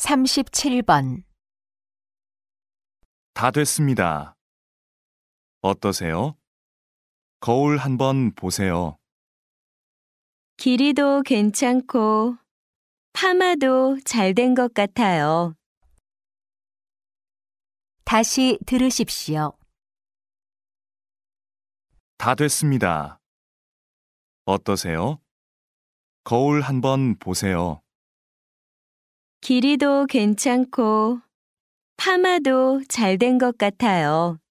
37번. 다 됐습니다. 어떠세요? 거울 한번 보세요. 길이도 괜찮고 파마도 잘 된 것 같아요. 다시 들으십시오. 다 됐습니다. 어떠세요? 거울 한번 보세요. 길이도 괜찮고 파마도 잘 된 것 같아요.